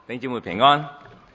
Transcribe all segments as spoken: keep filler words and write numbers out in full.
弟兄姊妹平安。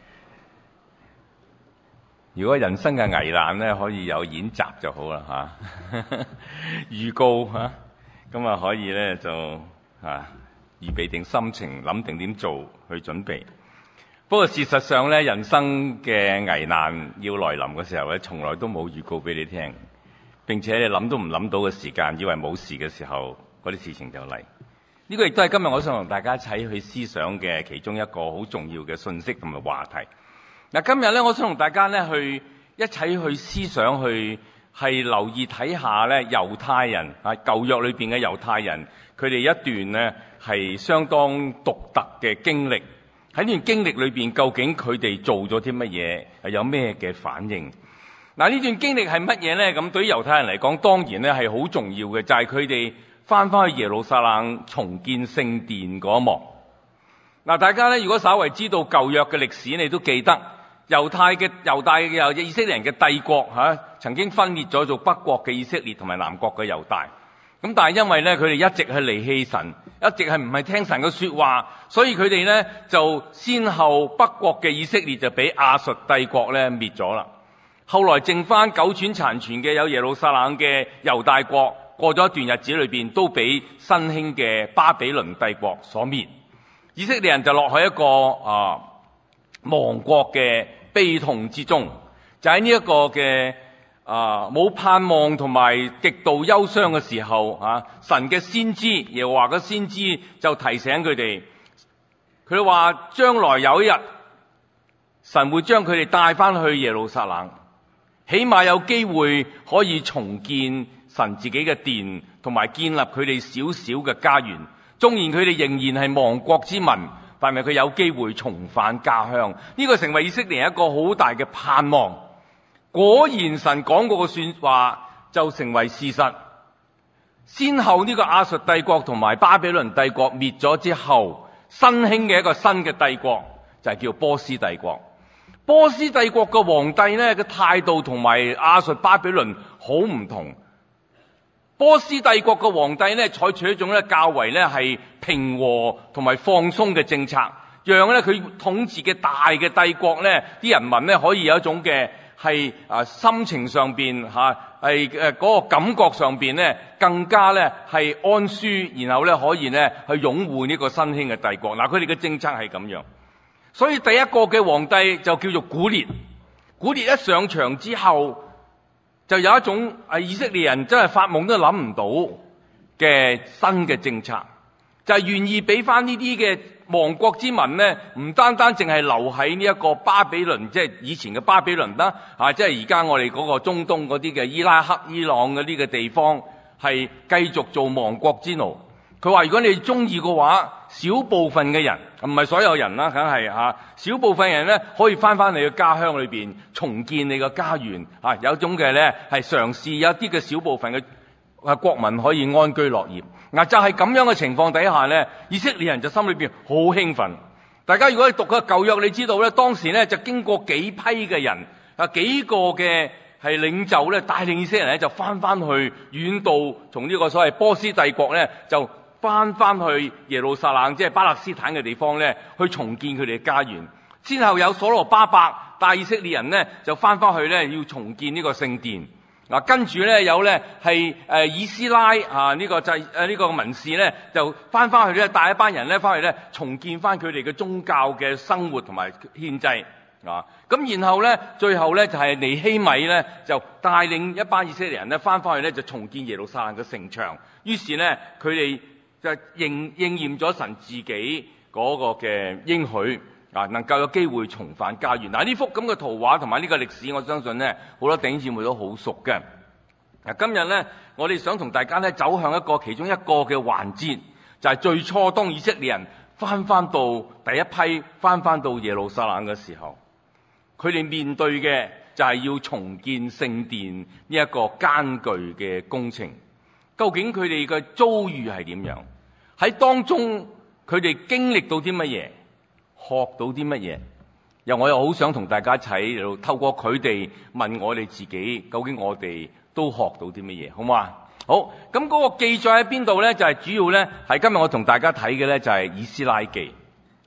如果人生嘅危難咧，可以有演習就好啦吓，預告吓，咁啊可以咧就啊預備定心情，諗定點做去準備。不過事實上咧，人生嘅危難要來臨嘅時候咧，從來都冇預告俾你聽，並且你諗都唔諗到嘅時間，以為冇事嘅時候，嗰啲事情就嚟。呢個亦都係今日我想同大家一齊去思想嘅其中一個好重要嘅信息同埋話題。嗱，今日咧，我想同大家咧去一齊去思想，去係留意睇下咧猶太人啊舊約裏邊嘅猶太人，佢哋一段咧係相當獨特嘅經歷。喺呢段經歷裏邊，究竟佢哋做咗啲乜嘢，係有咩嘅反應？嗱，呢段經歷係乜嘢咧？咁對於猶太人嚟講，當然咧係好重要嘅，就係佢哋翻返去耶路撒冷重建聖殿嗰一幕。嗱，大家咧如果稍為知道舊約嘅歷史，你都記得猶太嘅猶大嘅有以色列人嘅帝國吓、啊，曾經分裂咗做北國嘅以色列同埋南國嘅猶大。咁但係因為咧佢哋一直係離棄神，一直係唔係聽神嘅說話，所以佢哋咧就先後北國嘅以色列就俾亞述帝國咧滅咗啦。後來剩翻九轉殘存嘅有耶路撒冷嘅猶大國，過咗一段日子裏邊都俾新興嘅巴比倫帝國所滅。以色列人就落喺一個啊亡國嘅悲痛之中，就喺呢一個嘅啊冇盼望同埋極度憂傷嘅時候啊，神嘅先知耶和華嘅先知就提醒佢哋，佢話將來有一日神會將佢哋帶翻去耶路撒冷，起碼有機會可以重建神自己嘅殿，同埋建立佢哋小小嘅家園。縱然佢哋仍然係亡國之民，但係佢有機會重返家鄉。呢個成為以色列人一個好大嘅盼望。果然神講過嘅說話就成為事實。先後呢個亞述帝國同埋巴比倫帝國滅咗之後，新興嘅一個新嘅帝國就係叫波斯帝國。波斯帝國嘅皇帝呢嘅態度同埋亞述巴比倫好唔同。波斯帝國嘅皇帝呢採取一種咧較為咧係平和同埋放鬆嘅政策，讓咧佢統治嘅大嘅帝國呢啲人民呢可以有一種嘅係啊心情上邊吓係誒嗰個感覺上邊呢更加咧係安舒，然後咧可以呢去擁護呢個新興嘅帝國。嗱，佢哋嘅政策係咁樣。所以第一個嘅皇帝就叫做古列。古列一上場之後，就有一種係以色列人真係發夢都諗唔到嘅新嘅政策，就係願意俾翻呢啲嘅亡國之民呢，唔單單淨係留喺呢一個巴比倫，即係以前嘅巴比倫啦，啊，即係而家我哋嗰個中東嗰啲嘅伊拉克、伊朗嗰啲嘅地方，係繼續做亡國之奴。佢話如果你中意嘅話，少部分嘅人，唔係所有人啦，梗係吓，少部分人咧可以翻翻你嘅家鄉裏邊重建你嘅家園，吓，有種嘅咧係嘗試有啲嘅小部分嘅啊國民可以安居樂業。嗱，就係咁樣嘅情況底下咧，以色列人就心裏邊好興奮。大家如果你讀個舊約，你知道咧，當時咧就經過幾批嘅人啊，幾個嘅係領袖咧帶領以色列人咧就翻翻去遠道，從呢個所謂波斯帝國咧就翻翻去耶路撒冷，即係巴勒斯坦嘅地方咧，去重建佢哋嘅家園。先後有所羅巴伯帶以色列人呢就翻翻去咧，要重建呢個聖殿。嗱，跟住咧有咧係誒以斯拉啊呢個祭誒呢個文士咧，就翻翻去咧帶一班人咧翻去咧重建翻佢哋嘅宗教嘅生活同埋獻祭啊。咁然後咧最後咧就係尼希米咧就帶領一班以色列人咧翻翻去咧就重建耶路撒冷嘅城牆。於是咧佢哋就應應驗咗神自己嗰個嘅應許啊，能夠有機會重返家園。嗱，呢幅咁嘅圖畫同埋呢個歷史，我相信咧好多弟兄姊妹都好熟嘅。嗱，今日咧我哋想同大家咧走向一個其中一個嘅環節，就係最初當以色列人翻翻到第一批翻翻到耶路撒冷嘅時候，佢哋面對嘅就係要重建聖殿呢一個艱巨嘅工程。究竟佢哋嘅遭遇係點樣？喺當中佢哋經歷到啲乜嘢？學到啲乜嘢？又我又好想同大家一齊嚟透過佢哋問我哋自己，究竟我哋都學到啲乜嘢？好嘛？好，咁嗰個記載喺邊度咧？就係主要咧係今日我同大家睇嘅咧就係以斯拉記。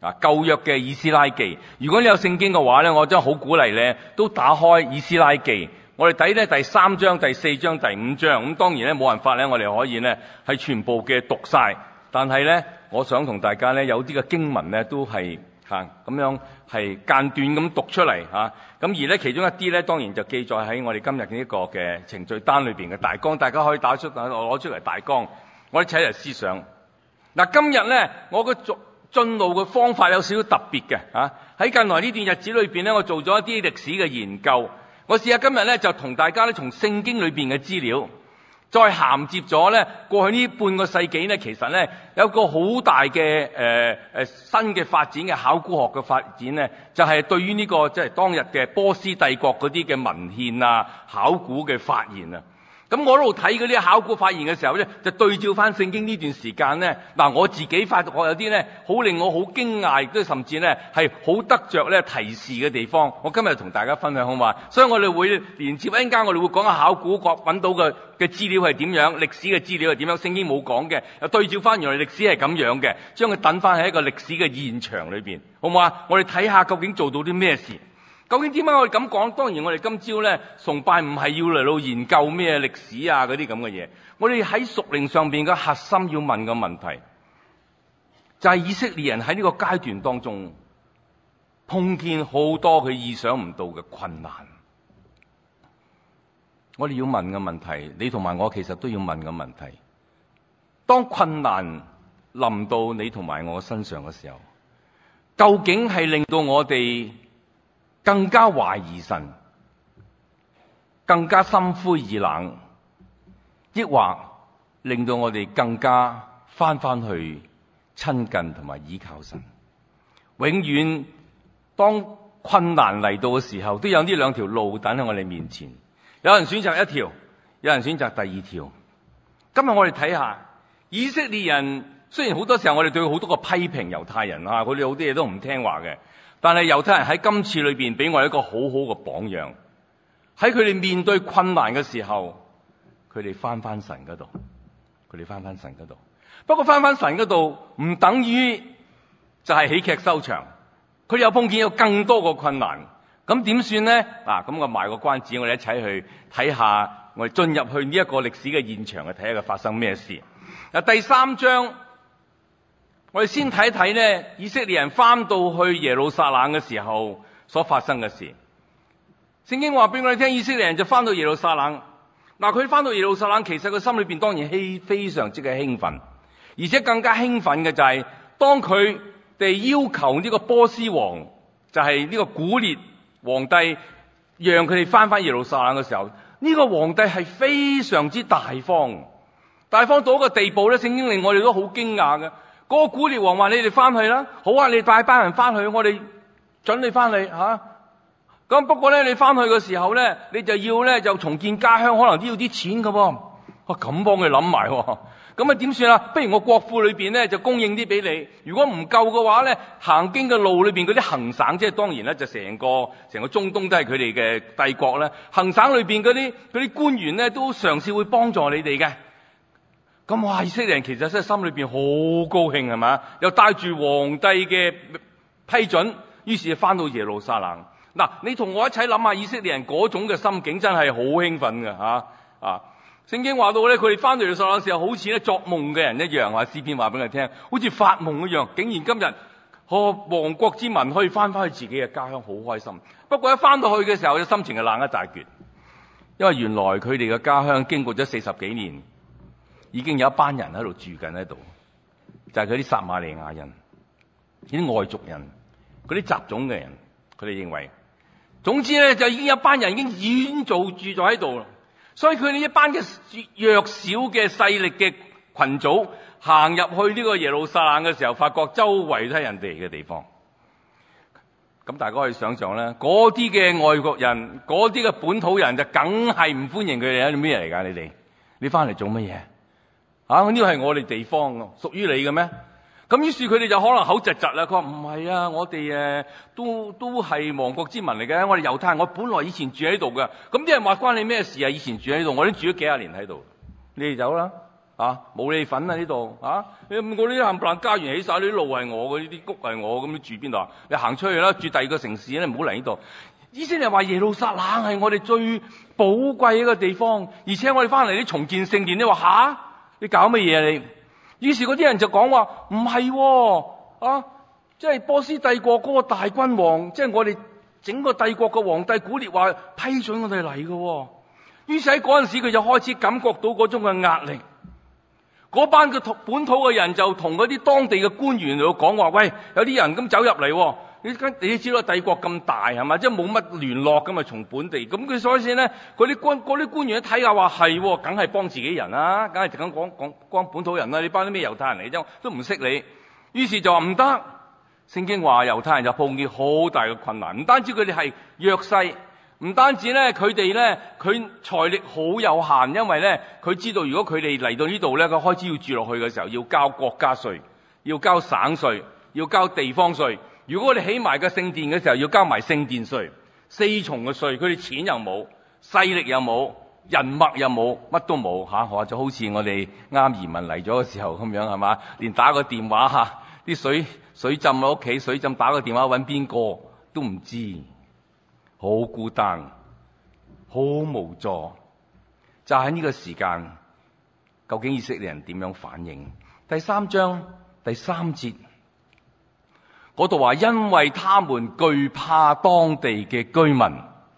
啊，舊約嘅以斯拉記。如果你有聖經嘅話咧，我真係好鼓勵咧，都打開以斯拉記。我哋睇咧第三章、第四章、第五章。咁當然咧冇辦法咧，我哋可以咧係全部嘅讀晒。但係咧，我想同大家咧有啲嘅經文咧都係嚇咁樣係間斷咁讀出嚟嚇。咁、啊、而咧其中一啲咧當然就記載喺我哋今日嘅呢個嘅程序單裏邊嘅大綱，大家可以打出攞出嚟大綱，我哋一齊嚟思想。嗱、啊，今日咧我嘅進進路嘅方法有少少特別嘅嚇。喺、啊、近來呢段日子裏邊咧，我做咗一啲歷史嘅研究。我試下今日咧就同大家咧從聖經裏邊嘅資料，再銜接咗咧過去呢半個世紀咧，其實咧有個好大嘅誒誒新嘅發展嘅考古學嘅發展咧，就係、是、對於呢、這個即係、就是、當日嘅波斯帝國嗰啲嘅文獻啊、考古嘅發現啊。咁我喺度睇嗰啲考古發現嘅時候咧，就對照翻聖經呢段時間咧，嗱我自己發覺有啲咧好令我好驚訝，亦都甚至咧係好得着咧提示嘅地方。我今日同大家分享好嘛？所以我哋會連接一陣間，我哋會講下考古學揾到嘅嘅資料係點樣，歷史嘅資料係點樣，聖經冇講嘅，又對照翻原來歷史係咁樣嘅，將佢等翻喺一個歷史嘅現場裏邊，好唔好啊？我哋睇下究竟做到啲咩事。究竟點解我哋咁講？當然我哋今朝咧崇拜唔係要嚟到研究咩歷史啊嗰啲咁嘅嘢，我哋喺屬靈上邊嘅核心要問嘅問題，就係以色列人喺呢個階段當中碰見好多佢意想唔到嘅困難。我哋要問嘅問題，你同埋我其實都要問嘅問題，當困難臨到你同埋我身上嘅時候，究竟係令到我哋更加懷疑神，更加心灰意冷，抑或令到我哋更加翻翻去親近同埋依靠神？永遠當困難嚟到嘅時候，都有呢兩條路等喺我哋面前。有人選擇一條，有人選擇第二條。今日我哋睇下以色列人，雖然好多時候我哋對好多個批評猶太人啊，佢哋好多嘢都唔聽話嘅。但係猶太人喺今次裏邊俾我哋一個好好嘅榜樣，喺佢哋面對困難嘅時候，佢哋翻翻神嗰度，佢哋翻翻神嗰度。不過翻翻神嗰度唔等於就係喜劇收場，佢哋又碰見有更多個困難，咁點算呢？嗱，咁我賣個關子，我哋一齊去睇下，我哋進入去呢一個歷史嘅現場去睇下佢發生咩事。嗱，第三章。我哋先睇睇呢，以色列人翻到去耶路撒冷嘅時候所發生嘅事。聖經話俾我哋聽，以色列人就翻到耶路撒冷。嗱，佢翻到耶路撒冷，其實佢心裏邊當然希非常之嘅興奮，而且更加興奮嘅就係、是、當佢哋要求呢個波斯王，就係、是、呢個古列皇帝，讓佢哋翻翻耶路撒冷嘅時候，呢、這個皇帝係非常之大方，大方到一個地步咧，聖經令我哋都好驚訝嘅。嗰個古列王話：你哋翻去啦，好啊，你帶班人翻去，我哋准你翻去吓。咁、啊、不過咧，你翻去嘅時候咧，你就要咧就重建家鄉，可能都要啲錢噶喎。我咁幫佢諗埋，咁啊點算啊？不如我國庫裏邊咧就供應啲俾你。如果唔夠嘅話咧，行經嘅路裏邊嗰啲行省，即係當然咧就成個成個中東都係佢哋嘅帝國咧。行省裏邊嗰啲嗰啲官員咧都嘗試會幫助你哋嘅。咁哇！以色列人其實真係心裏邊好高興係嘛，又帶住皇帝嘅批准，於是就翻到耶路撒冷。嗱，你同我一齊諗下以色列人嗰種嘅心境，真係好興奮嘅吓啊！聖經話到咧，佢哋翻到耶路撒冷嘅時候，好似咧作夢嘅人一樣啊！詩篇話俾佢聽，好似發夢一樣，竟然今日個亡國之民可以翻翻去自己嘅家鄉，好開心。不過一翻到去嘅時候，心情係冷一大橛，因為原來佢哋嘅家鄉經過咗四十幾年。已經有一班人喺度住緊喺度，就係佢啲撒瑪利亞人、啲外族人、嗰啲雜種嘅人，佢哋認為，總之咧就已經有一班人已經已經做住咗喺度啦。所以佢哋一班嘅弱小嘅勢力嘅群組行入去呢個耶路撒冷嘅時候，發覺周圍都係人哋嘅地方。咁大家可以想象咧，嗰啲嘅外國人、嗰啲嘅本土人就梗係唔歡迎佢哋。係咩嚟㗎？你哋你翻嚟做乜嘢？啊！呢個係我哋地方，屬於你嘅咩？咁於是佢哋就可能口窒窒啦。佢話唔係啊，我哋誒都都係亡國之民嚟嘅。我哋猶太人，我本來以前住喺度嘅。咁啲人話關你咩事啊？以前住喺度，我已經住咗幾廿年喺度。你哋走啦， 啊，冇你份啊呢度啊！你我呢啲冚唪唥家園起晒，呢啲路係我嘅，呢啲谷係我，咁你住邊度啊？你行出去啦，住第二個城市咧，唔好嚟呢度。以色列話耶路撒冷係我哋最寶貴一個地方，而且我哋翻嚟啲重建聖殿，你話吓？你搞乜嘢啊你？於是嗰啲人就講話唔係啊，即係波斯帝國嗰個大君王，即係我哋整個帝國嘅皇帝古列話批准我哋嚟嘅。於是喺嗰陣時佢就開始感覺到嗰種嘅壓力。嗰班嘅本土嘅人就同嗰啲當地嘅官員嚟講話，喂，有啲人咁走入嚟，你你知道帝國咁大係嘛，即係冇乜聯絡㗎嘛，從本地咁佢所以先咧，嗰啲官嗰啲官員一睇下話係，梗係幫自己人啦，梗係咁講講幫本土人啦，你班啲咩猶太人嚟啫，都唔識你。於是就話唔得，聖經話猶太人就碰見好大嘅困難，唔單止佢哋係弱勢。唔單止咧，佢哋咧，佢財力好有限，因為咧，佢知道如果佢哋嚟到呢度咧，佢開始要住落去嘅時候，要交國家稅，要交省稅，要交地方稅。如果我哋起埋個聖殿嘅時候，要交埋聖殿稅，四重嘅稅。佢哋錢又冇，勢力又冇，人脈又冇，乜都冇嚇。或者好似我哋啱移民嚟咗嘅時候咁樣係嘛，連打個電話嚇，啲水水浸喺屋企，水浸打個電話揾邊個都唔知。好孤單，好無助，就喺呢個時間，究竟以色列人點樣反應？第三章第三節嗰度話，因為他們懼怕當地嘅居民，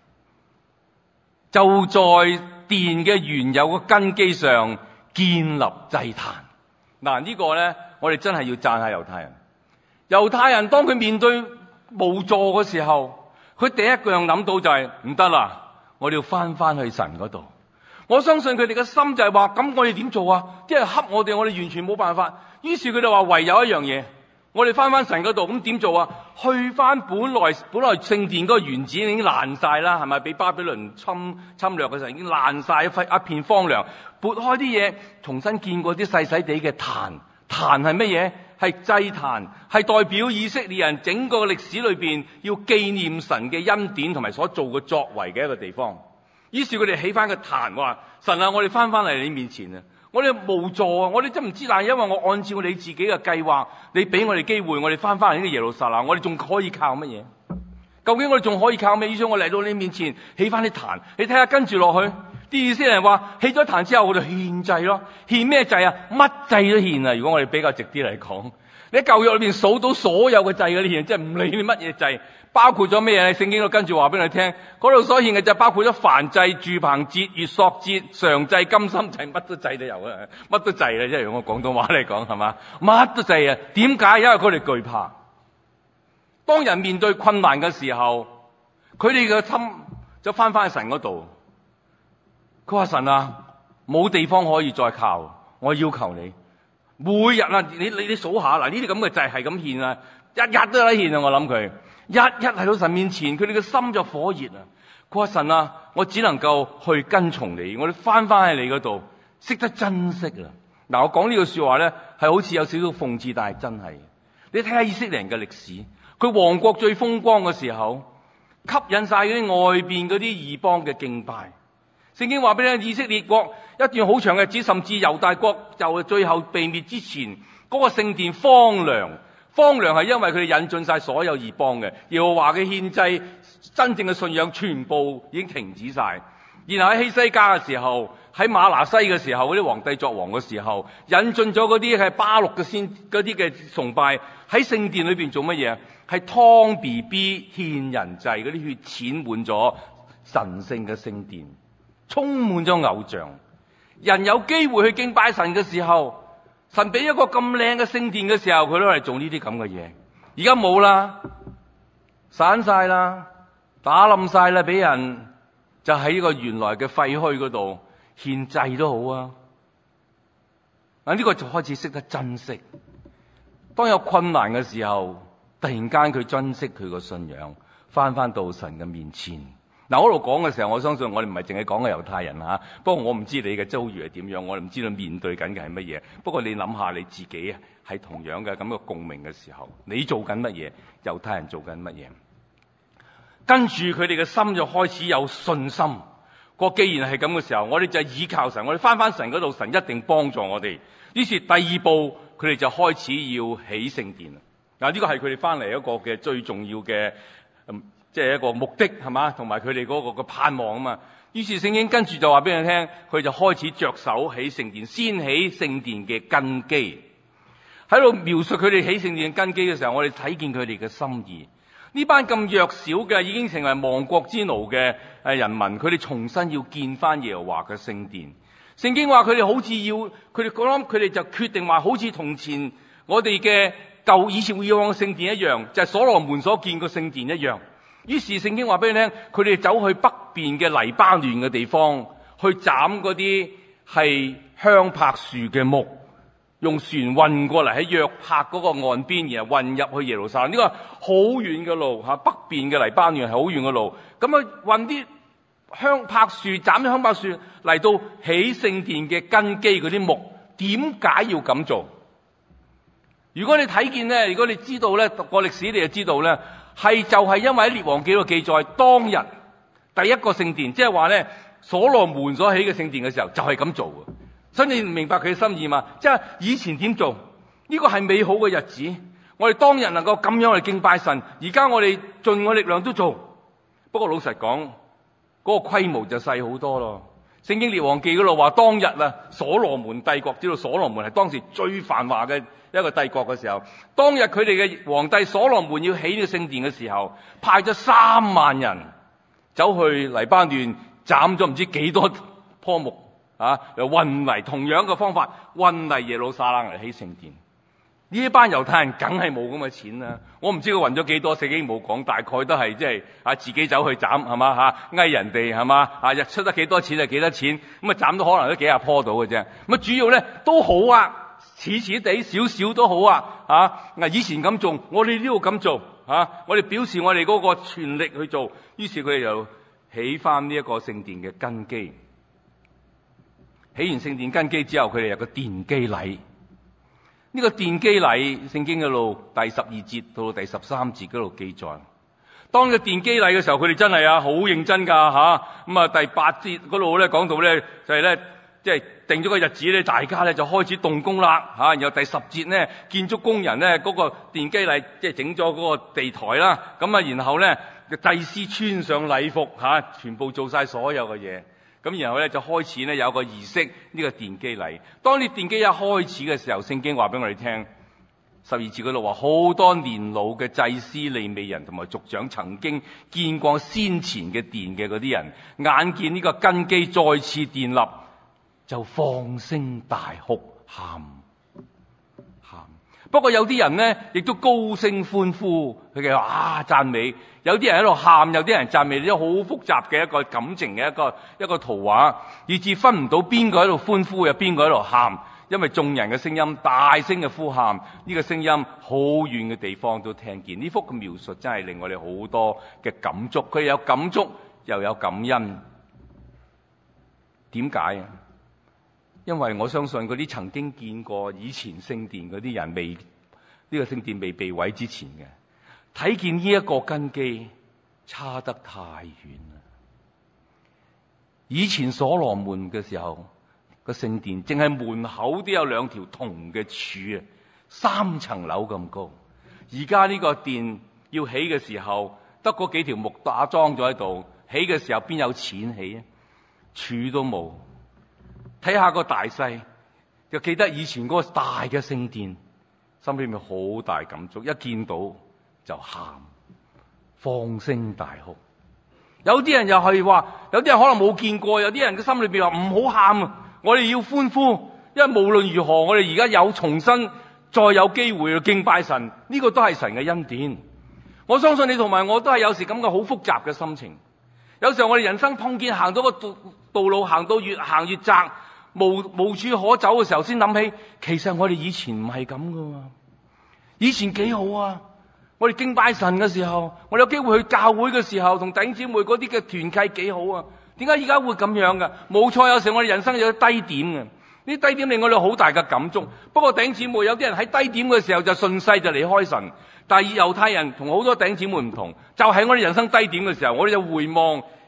就在殿嘅原有嘅根基上建立祭壇。嗱，呢個咧，我哋真係要讚下猶太人。猶太人當佢面對無助嘅時候，佢第一個樣諗到就係唔得啦，我哋要翻翻去神嗰度。我相信佢哋嘅心就係話，咁我哋點做啊？啲人恰我哋，我哋完全冇辦法。於是佢哋話唯有一樣嘢，我哋翻翻神嗰度，咁點做啊？去翻本來本來聖殿嗰個原址已經爛晒啦，係咪？俾巴比倫侵侵略嘅時候已經爛晒一塊一片荒涼，撥開啲嘢，重新建過啲細細地嘅壇。壇係乜嘢？係祭壇，係代表以色列人整個歷史裏邊要紀念神嘅恩典同埋所做嘅作為嘅一個地方。於是佢哋起翻個壇，話神啊，我哋翻翻嚟你面前啊，我哋無助啊，我哋真唔知，但係因為我按照你自己嘅計劃，你俾我哋機會，我哋翻翻嚟呢個耶路撒冷，我哋仲可以靠乜嘢？究竟我哋仲可以靠咩？於是我嚟到你面前起翻啲壇，你睇下跟住落去。啲意思係話起咗壇之後，我哋獻祭咯，獻咩祭啊？乜祭都獻啊！如果我哋比較直啲嚟講，你喺舊約裏邊數到所有嘅祭嗰啲獻，即係唔理你乜嘢祭，包括咗咩嘢？聖經都跟住話俾你聽，嗰度所獻嘅就包括咗燔祭、住棚節、月朔節、常祭、甘心祭，乜都祭都有啊！乜都祭啊！即係用我廣東話嚟講係嘛，乜都祭啊！點解？因為佢哋懼怕。當人面對困難嘅時候，佢哋嘅心就翻返去神嗰度。佢話神啊，冇地方可以再靠，我要求你每日啊，你你你數下嗱，呢啲咁嘅祭係咁獻啊，日日都有得獻啊！我諗佢日日嚟到神面前，佢哋嘅心就火熱啊！佢話神啊，我只能夠去跟從你，我哋翻翻喺你嗰度，識得珍惜啊！嗱，我講呢句說話咧，係好似有少少諷刺，但係真係。你睇下以色列人嘅歷史，佢王國最風光嘅時候，吸引晒嗰啲外邊嗰啲異邦嘅敬拜。聖經話俾你聽，以色列國一段好長嘅日子，甚至猶大國就最後被滅之前，嗰個聖殿荒涼，荒涼係因為佢哋引進晒所有異邦嘅，耶和華嘅獻祭，真正嘅信仰全部已經停止晒。然後喺希西家嘅時候，喺馬拿西嘅時候，嗰啲皇帝作王嘅時候，引進咗嗰啲係巴錄嘅先嗰啲嘅崇拜，喺聖殿裏邊做乜嘢？係劏 B B 獻人祭，嗰啲血濺滿咗神聖嘅聖殿。充滿咗偶像，人有機會去敬拜神嘅時候，神俾一個咁靚嘅聖殿嘅時候，佢都係做呢啲咁嘅嘢。而家冇啦，散晒啦，打冧晒啦，俾人就喺呢個原來嘅廢墟嗰度獻祭都好啊。嗱，呢個就開始識得珍惜。當有困難嘅時候，突然間佢珍惜佢個信仰，翻翻到神嘅面前。嗱，我喺度講嘅時候，我相信我哋唔係淨係講嘅猶太人吓，不過我唔知你嘅遭遇係點樣，我哋唔知道面對緊嘅係乜嘢。不過你諗下你自己啊，係同樣嘅咁嘅共鳴嘅時候，你做緊乜嘢？猶太人做緊乜嘢？跟住佢哋嘅心就開始有信心。 個既然係咁嘅時候，我哋就係倚靠神，我哋翻翻神嗰度，神一定幫助我哋。於是第二步，佢哋就開始要起聖殿啦。嗱，呢個係佢哋翻嚟一個嘅最重要嘅，嗯，即係一個目的係嘛，同埋佢哋嗰個嘅盼望啊嘛。於是聖經跟住就話俾你聽，佢就開始着手起聖殿，先起聖殿嘅根基。喺度描述佢哋起聖殿嘅根基嘅時候，我哋睇見佢哋嘅心意。呢班咁弱小嘅，已經成為亡國之奴嘅誒人民，佢哋重新要建翻耶和華嘅聖殿。聖經話佢哋好似要，佢哋講諗，佢哋就決定話，好似從前我哋嘅舊以前以往嘅聖殿一樣，就係所羅門所建個聖殿一樣。於是聖經話俾你聽，佢哋走去北邊嘅黎巴嫩嘅地方，去斬嗰啲係香柏樹嘅木，用船運過嚟喺約帕嗰個岸邊，然後運入去耶路撒冷。呢個好遠嘅路嚇，北邊嘅黎巴嫩係好遠嘅路。咁啊運啲香柏樹，斬啲香柏樹嚟到起聖殿嘅根基嗰啲木，點解要咁做？如果你睇見咧，如果你知道咧，讀過歷史你就知道咧，係就係因為喺列王記度記載，當日第一個聖殿，即係話咧所羅門所起嘅聖殿嘅時候，就係咁做嘅。所以你明白佢嘅心意嘛？即係以前點做？呢個係美好嘅日子，我哋當日能夠咁樣嚟敬拜神，而家我哋盡我力量都做。不過老實講，嗰個規模就細好多咯。聖經列王記嗰度話，當日啊，所羅門帝國，知道所羅門係當時最繁華嘅一個帝國嘅時候，當日佢哋嘅皇帝所羅門要起呢個聖殿嘅時候，派咗三萬人走去黎巴嫩斬咗唔知幾多棵木啊，又運嚟，同樣嘅方法運嚟耶路撒冷嚟起聖殿。呢一班猶太人梗係冇咁嘅錢啦，我唔知佢運咗幾多，聖經冇講，大概都係即係啊自己走去斬係嘛嚇，翳人哋係嘛啊，日出得幾多錢就幾多錢，咁啊斬到可能都幾廿棵到嘅啫。咁啊主要咧都好啊，似似地少少都好啊嚇。嗱以前咁做，我哋呢度咁做嚇，我哋表示我哋嗰個全力去做。於是佢哋就起翻呢一個聖殿嘅根基。起完聖殿根基之後，佢哋有個奠基禮。呢個奠基禮，聖經嗰度第十二節到第十三節嗰度記載。當個奠基禮嘅時候，佢哋真係啊好認真噶吓。咁啊第八節嗰度咧講到咧就係咧即係定咗個日子咧，大家咧就開始動工啦吓。然後第十節咧，建築工人咧嗰個奠基禮即係整咗嗰個地台啦。咁啊然後咧祭司穿上禮服吓，全部做晒所有嘅嘢。咁然後咧就開始咧有個儀式，呢個奠基禮。當呢奠基一開始嘅時候，聖經話俾我哋聽，十二節嗰度話，好多年老嘅祭司、利未人同埋族長曾經見過先前嘅殿嘅嗰啲人，眼見呢個根基再次建立，就放聲大哭喊喊。不過有啲人呢，亦都高聲歡呼，佢哋話啊讚美。有啲人喺度喊，有啲人讚美，呢啲好複雜嘅一個感情嘅一個一個圖畫，以致分唔到邊個喺度歡呼，有邊個喺度喊。因為眾人嘅聲音大聲嘅呼喊，呢個聲音好遠嘅地方都聽見。呢幅嘅描述真係令我哋好多嘅感觸，佢有感觸又有感恩。點解啊？因為我相信嗰啲曾經見過以前聖殿嗰啲人，未呢個聖殿未被毀之前嘅，睇見呢一個根基差得太遠啦。以前所羅門嘅時候，個聖殿淨係門口都有兩條銅嘅柱啊，三層樓咁高。而家呢個殿要起嘅時候，得嗰幾條木打樁咗喺度，起嘅時候邊有錢起啊？柱都冇。睇下個大細，就記得以前嗰個大嘅聖殿，心裏面好大感觸，一見到就喊，放聲大哭。有啲人又係話，有啲人可能冇見過，有啲人嘅心裏邊話唔好喊啊，我哋要歡呼，因為無論如何，我哋而家有重新再有機會去敬拜神，呢個都係神嘅恩典。我相信你同埋我都係有時咁嘅好複雜嘅心情。有時候我哋人生碰見行到個道道路，行到越行越窄，無無處可走嘅時候，先諗起，其實我哋以前唔係咁噶嘛，以前幾好啊！我哋敬拜神嘅時候，我哋有機會去教會嘅時候，同弟兄姊妹嗰啲嘅團契幾好啊！點解而家會咁樣噶？冇錯，有時我哋人生有啲低點嘅，呢低點令我哋好大嘅感觸。不過弟兄姊妹，有啲人喺低點嘅時候就順勢就離開神，但係猶太人同好多弟兄姊妹唔同，就喺我哋人生低點嘅時候，我哋就回望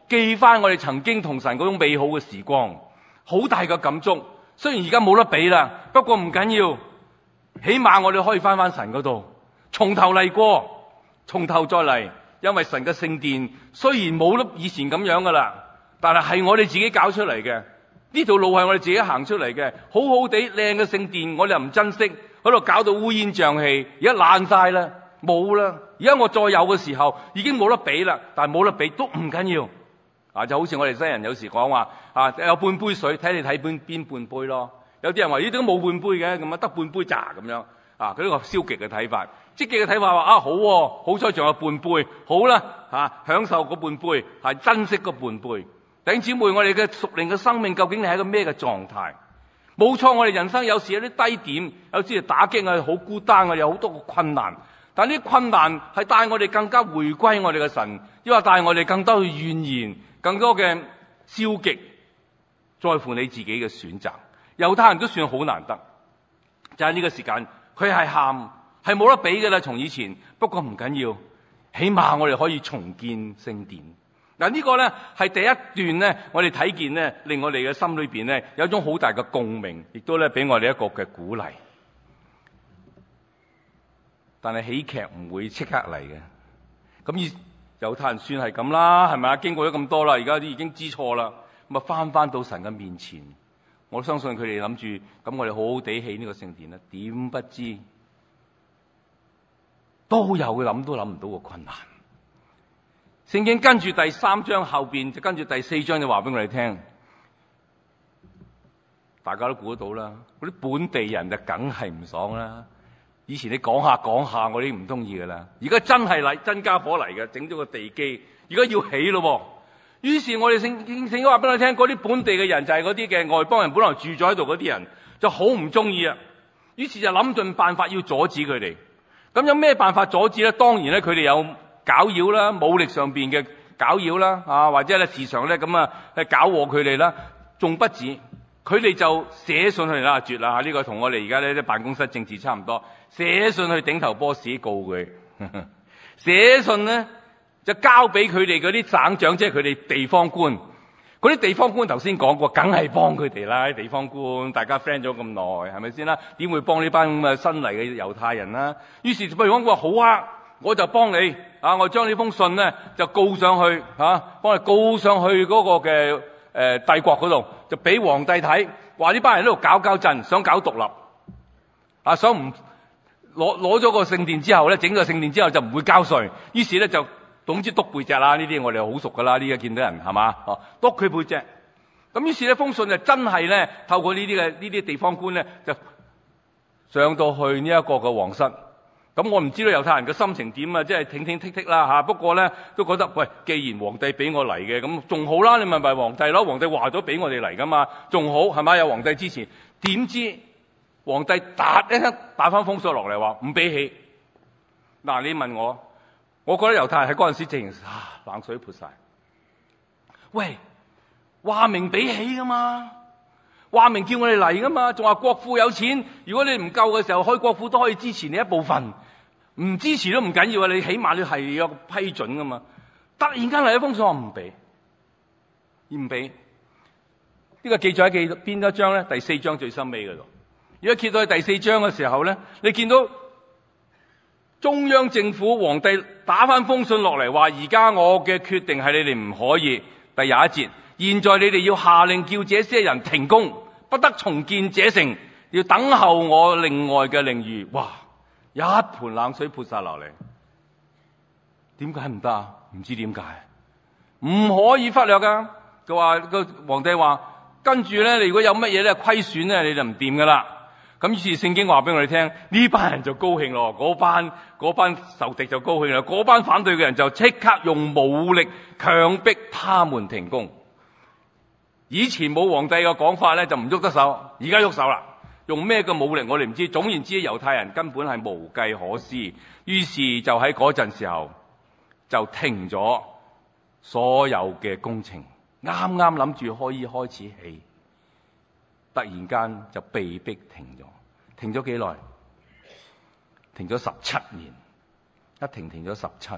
記翻我哋曾經同神嗰種美好嘅時光，好大嘅感觸。雖然而家冇得比啦，不過唔緊要，起碼我哋可以翻翻神嗰度，從頭嚟過，從頭再嚟。因為神嘅聖殿雖然冇得以前咁樣噶啦，但係係我哋自己搞出嚟嘅，呢條路係我哋自己行出嚟嘅，好好地靚嘅聖殿，我哋又唔珍惜，喺度搞到烏煙瘴氣，而家爛晒啦，冇啦。而家我再有嘅時候，已經冇得比啦，但係冇得比都唔緊要。啊，就好似我哋西人有時講話啊，有半杯水，睇你睇邊邊半杯咯。有啲人話呢啲都冇半杯嘅，咁啊得半杯咋咁樣啊？佢呢個消極嘅睇法。積極嘅睇法話啊好喎，好彩仲有半杯，好啦嚇、啊，享受嗰半杯，係珍惜嗰半杯。弟兄姊妹，我哋嘅屬靈嘅生命究竟係一個咩嘅狀態？冇錯，我哋人生有時有啲低點，有時打擊我哋好孤單，我哋有好多個困難。但呢啲困難係帶我哋更加回歸我哋嘅神，亦或帶我哋更多嘅怨言，更多嘅消極，在乎你自己嘅選擇。猶太人都算好難得，就喺呢個時間，佢係喊。係冇得比嘅啦，從以前。不過唔緊要，起碼我哋可以重建聖殿。嗱，呢個咧係第一段咧，我哋睇見咧，令我哋嘅心裏邊咧有一種好大嘅共鳴，亦都咧俾我哋一個嘅鼓勵。但係喜劇唔會即刻嚟嘅。咁以猶太人算係咁啦，係咪啊？經過咗咁多啦，而家都已經知錯啦，咁啊翻翻到神嘅面前，我相信佢哋諗住咁，我哋好好地起呢個聖殿啦。點不知？都有諗都諗唔到個困難。聖經跟住第三章後邊就跟住第四章就話俾我哋聽，大家都估得到啦。嗰啲本地人就梗係唔爽啦。以前你講下講下，我哋唔中意噶啦。而家真係嚟真家伙嚟嘅，整咗個地基，而家要起咯。於是我哋聖經聖經話俾我哋聽，嗰啲本地嘅人就係嗰啲嘅外邦人，本來住咗喺度嗰啲人就好唔中意啊。於是就諗盡辦法要阻止佢哋。咁有咩辦法阻止咧？當然咧，佢哋有攪擾啦，武力上邊嘅攪擾啦，啊或者咧時常咧咁啊去搞禍佢哋啦。仲不止，佢哋就寫信去啦，絕啦！呢個同我哋而家呢啲辦公室政治差唔多，寫信去頂頭 boss 告佢。寫信咧就交俾佢哋嗰啲省長，即係佢哋地方官。嗰啲地方官頭先講過，梗係幫佢哋啦。啲地方官大家 friend 咗咁耐，係咪先啦？點會幫呢班咁嘅新嚟嘅猶太人啦？於是地方官話好啊，我就幫你啊，我將呢封信咧就告上去啊，幫你告上去嗰個嘅誒、呃、帝國嗰度，就俾皇帝睇，話呢班人喺度搞搞震，想搞獨立啊，想唔攞攞咗個聖殿之後咧，整個聖殿之後就唔會交稅，於是咧就。總之督背脊啦，呢啲我哋好熟噶啦，呢家見到人係嘛，哦督佢背脊。咁於是呢封信就真係咧透過呢啲嘅呢啲地方官咧就上到去呢一個嘅皇室。咁我唔知道猶太人嘅心情點啊，即係挺挺剔剔啦吓。不過咧都覺得喂，既然皇帝俾我嚟嘅，咁仲好啦，你咪咪皇帝咯，皇帝話咗俾我哋嚟噶嘛，仲好係咪？有皇帝支持。點知皇帝打一聲打翻封信落嚟話唔俾起。嗱，你問我？我覺得猶太人喺嗰陣時淨係啊冷水潑晒。喂，話明俾起噶嘛，話明叫我哋嚟噶嘛，仲話國庫有錢，如果你唔夠嘅時候，開國庫都可以支持你一部分，唔支持都唔緊要啊，你起碼你係有批准噶嘛。突然間嚟一封信話唔俾，唔俾。呢個記載喺記邊一章咧？第四章最深尾嗰度。如果揭到去第四章嘅時候咧，你見到。中央政府皇帝打翻封信落嚟，話而家我嘅決定係你哋唔可以。第廿一節，現在你哋要下令叫這些人停工，不得重建這城，要等候我另外嘅令諭。哇！一盆冷水潑晒落嚟，點解唔得啊？唔知點解，唔可以忽略噶。佢話個皇帝話，跟住咧，你如果有乜嘢咧虧損咧，你就唔掂噶啦。咁於是聖經話俾我哋聽，呢班人就高興咯，嗰班嗰班仇敵就高興啦，嗰班反對嘅人就即刻用武力強迫他們停工。以前冇皇帝嘅講法咧，就唔喐得手，而家喐手啦。用咩嘅武力我哋唔知，總言之猶太人根本係無計可施，於是就喺嗰陣時候就停咗所有嘅工程，啱啱諗住可以開始起。突然間就被逼停咗，停咗幾耐？停咗十七年，一停停咗十七年。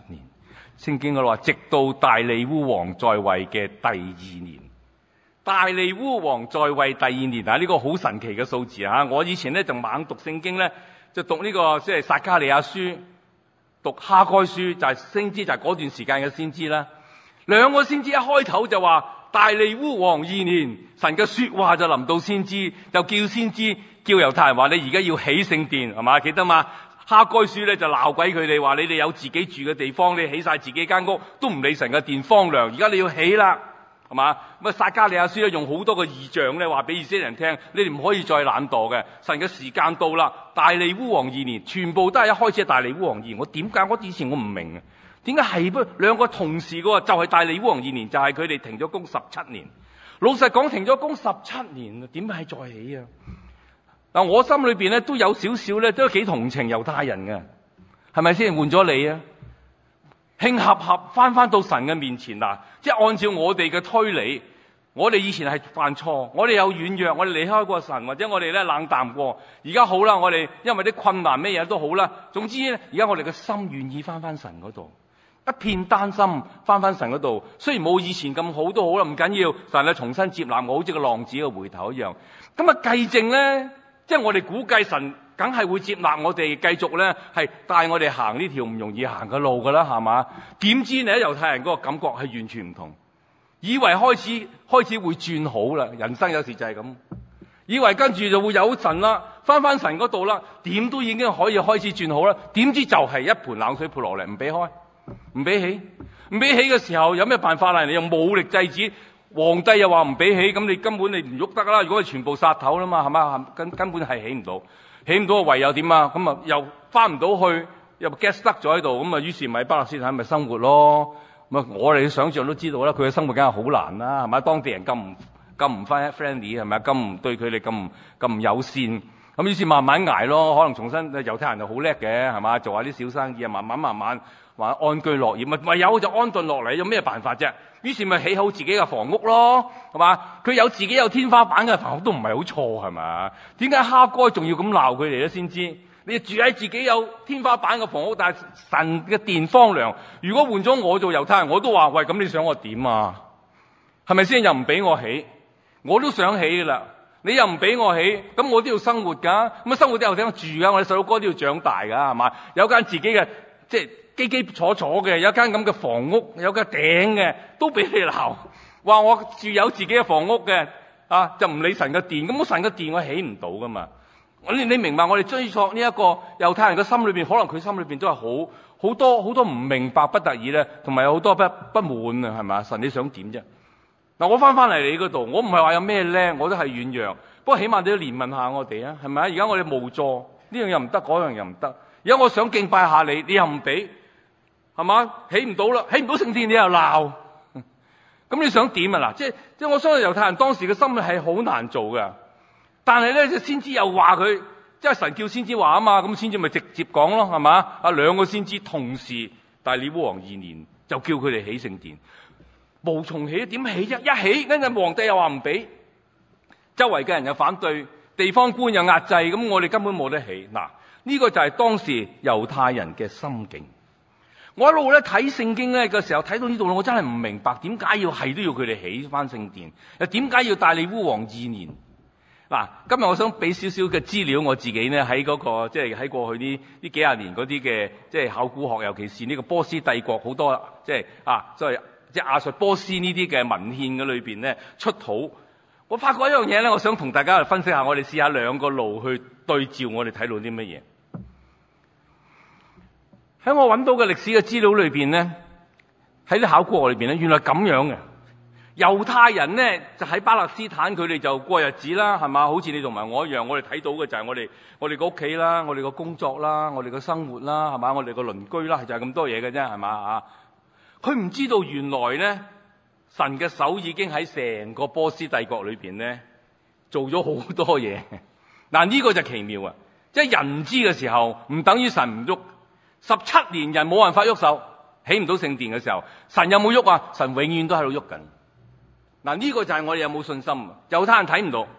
聖經嗰度話，直到大利烏王在位嘅第二年。大利烏王在位第二年啊，呢個好神奇嘅數字啊！我以前咧就猛讀聖經咧，就讀呢個即係撒迦利亞書，讀哈該書，就係先知，就係嗰段時間嘅先知啦。兩個先知一開頭就話大利烏王二年，神嘅說話就臨到先知，就叫先知叫猶太人話，你而家要起聖殿，係嘛？記得嘛？哈該書咧就鬧鬼佢哋，話你哋有自己住嘅地方，你起晒自己間屋，都唔理神嘅殿荒涼，而家你要起啦，係嘛？咁啊撒迦利亞書咧用好多個異象咧話俾以色列人聽，你哋唔可以再懶惰嘅，神嘅時間到啦。大利烏王二年，全部都係一開始係大利烏王二年。我點解我以前我唔明啊？點解係不兩個同時嘅？就係、是、大利烏王二年，就係佢哋停咗工十七年。老實講，停咗工十七年啊，點解再起啊？嗱，我心裏邊咧都有少少咧，都幾同情猶太人嘅，係咪先？換咗你啊，慶合合翻翻到神嘅面前嗱，即係按照我哋嘅推理，我哋以前係犯錯，我哋有軟弱，我哋離開過神，或者我哋咧冷淡過。而家好啦，我哋因為啲困難咩嘢都好啦，總之咧，而家我哋嘅心願意翻翻神嗰度，一片丹心翻翻神嗰度。雖然冇以前咁好都好啦，唔緊要，神咧重新接納我，好似個浪子嘅回頭一樣。咁啊計正咧。即係我哋估計神梗係會接納我哋，繼續咧係帶我哋行呢條唔容易行嘅路噶啦，係嘛？點知你喺猶太人嗰個感覺係完全唔同，以為開始開始會轉好啦，人生有時就係咁，以為跟住就會有神啦，翻翻神嗰度啦，點都已經可以開始轉好啦，點知就係一盆冷水潑落嚟，唔俾開，唔俾起，唔俾起嘅時候有咩辦法啊？你用武力制止。皇帝又話唔俾起，咁你根本你唔喐得啦。如果係全部殺頭啦嘛，係嘛？根根本係起唔到，起唔到唯有點啊？咁啊又翻唔到去，又 get stuck 咗喺度，咁啊於是咪巴勒斯坦咪生活咯。咁啊我哋想象都知道啦，佢嘅生活梗係好難啦，係咪？當地人咁唔咁唔 friendly 係咪？咁唔對佢哋咁咁唔友善，咁於是慢慢捱咯。可能重新猶太人就好叻嘅，係嘛？做下啲小生意啊，慢慢慢慢話安居樂業，咪唯有就安頓落嚟，有咩辦法啫？於是咪起好自己嘅房屋咯，係嘛？佢有自己有天花板嘅房屋都唔係好錯，係嘛？點解哈該仲要咁鬧佢哋咧？先知你住喺自己有天花板嘅房屋，但係神嘅殿荒涼。如果換咗我做猶太人，我都話喂，咁你想我點啊？係咪先？又唔俾我起，我都想起噶啦。你又唔俾我起，咁我都要生活噶。咁啊，生活都有地方住噶。我哋細佬哥都要長大噶，係嘛？有間自己嘅即係。基基楚楚嘅，有一間咁嘅房屋，有個頂嘅，都俾你鬧，話我住有自己嘅房屋嘅，啊就唔理神嘅殿，咁我神嘅殿我起唔到噶嘛？你你明白我哋追溯呢一個猶太人嘅心裏邊，可能佢心裏邊都係好好多好多唔明白不得已咧，同埋有好多不不滿啊，係咪？神你想點啫？嗱，我翻翻嚟你嗰度，我唔係話有咩叻，我都係軟弱，不過起碼你都憐憫下我哋啊，係咪？而家我哋無助，呢樣又唔得，嗰樣又唔得，而家我想敬拜下你，你又唔俾。係嘛？起唔到啦，起唔到聖殿你又鬧，咁你想點啊？嗱，即係即係我相信猶太人當時嘅心係好難做㗎。但係咧，就先知又話佢，即係神叫先知話啊嘛，咁先知咪直接講咯，係嘛？啊兩個先知同時，大利烏王二年就叫佢哋起聖殿，無從起，點起啫？一起跟住皇帝又話唔俾，周圍嘅人又反對，地方官又壓制，咁我哋根本冇得起。嗱，呢個就係當時猶太人嘅心境。我一路咧睇聖經咧嘅時候，睇到呢度我真係唔明白點解要係都要佢哋起翻聖殿，又點解要大利烏王二年？嗱，今日我想俾少少嘅資料，我自己咧喺嗰個即係喺過去呢呢幾廿年嗰啲嘅即係考古學，尤其是呢個波斯帝國好多即係啊，所謂即係亞述波斯呢啲嘅文獻嘅裏邊咧出土，我發覺一樣嘢咧，我想同大家去分析下，我哋試下兩個路去對照，我哋睇到啲乜嘢。喺我揾到嘅歷史嘅資料裏邊咧，喺啲考古學裏邊咧，原來咁樣嘅。猶太人咧就喺巴勒斯坦，佢哋就過日子啦，係嘛？好似你同埋我一樣，我哋睇到嘅就係我哋我哋個屋企啦，我哋個工作啦，我哋個生活啦，係嘛？我哋個鄰居啦，就係咁多嘢嘅啫，係嘛啊？佢唔知道原來咧，神嘅手已經喺成個波斯帝國裏邊咧做咗好多嘢。嗱，呢個就奇妙啊！即係人唔知嘅時候，唔等於神唔喐。十七年人冇辦法喐手，起唔到聖殿嘅時候，神有冇喐啊？神永遠都喺度喐緊。嗱，呢個就係我哋有冇信心。猶太人睇唔到，